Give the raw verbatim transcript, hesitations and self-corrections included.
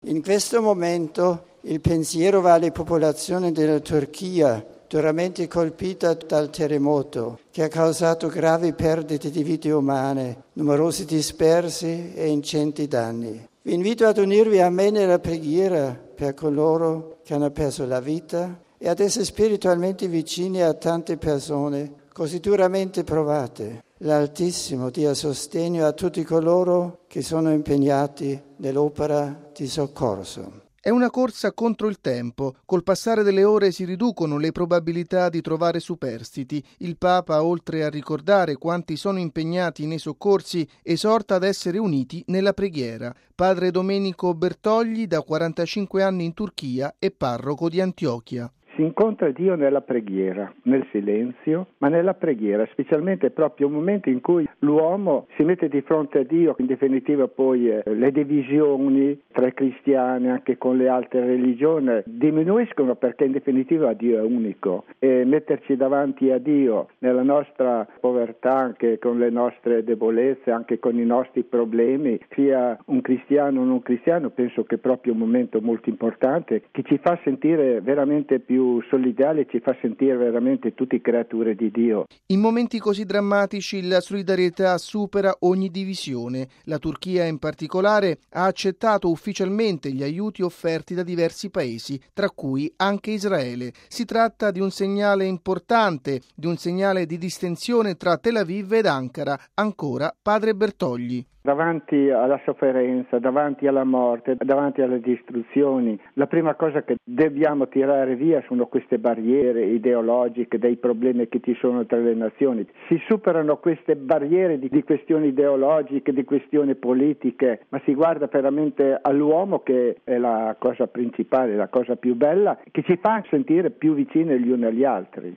In questo momento il pensiero va alle popolazioni della Turchia, duramente colpita dal terremoto, che ha causato gravi perdite di vite umane, numerosi dispersi e ingenti danni. Vi invito ad unirvi a me nella preghiera per coloro che hanno perso la vita e ad essere spiritualmente vicini a tante persone così duramente provate. L'Altissimo dia sostegno a tutti coloro che sono impegnati nell'opera di soccorso. È una corsa contro il tempo. Col passare delle ore si riducono le probabilità di trovare superstiti. Il Papa, oltre a ricordare quanti sono impegnati nei soccorsi, esorta ad essere uniti nella preghiera. Padre Domenico Bertogli, da quarantacinque anni in Turchia, è parroco di Antiochia. Si incontra Dio nella preghiera, nel silenzio, ma nella preghiera, specialmente proprio un momento in cui l'uomo si mette di fronte a Dio, in definitiva poi eh, le divisioni tra i cristiani, anche con le altre religioni, diminuiscono perché in definitiva Dio è unico e metterci davanti a Dio nella nostra povertà, anche con le nostre debolezze, anche con i nostri problemi, sia un cristiano o non cristiano, penso che è proprio un momento molto importante che ci fa sentire veramente più solidale, ci fa sentire veramente tutti creature di Dio. In momenti così drammatici la solidarietà supera ogni divisione. La Turchia in particolare ha accettato ufficialmente gli aiuti offerti da diversi paesi, tra cui anche Israele. Si tratta di un segnale importante, di un segnale di distensione tra Tel Aviv ed Ankara. Ancora padre Bertogli. Davanti alla sofferenza, davanti alla morte, davanti alle distruzioni, la prima cosa che dobbiamo tirare via sono queste barriere ideologiche, dei problemi che ci sono tra le nazioni. Si superano queste barriere di, di questioni ideologiche, di questioni politiche, ma si guarda veramente all'uomo, che è la cosa principale, la cosa più bella, che ci fa sentire più vicini gli uni agli altri.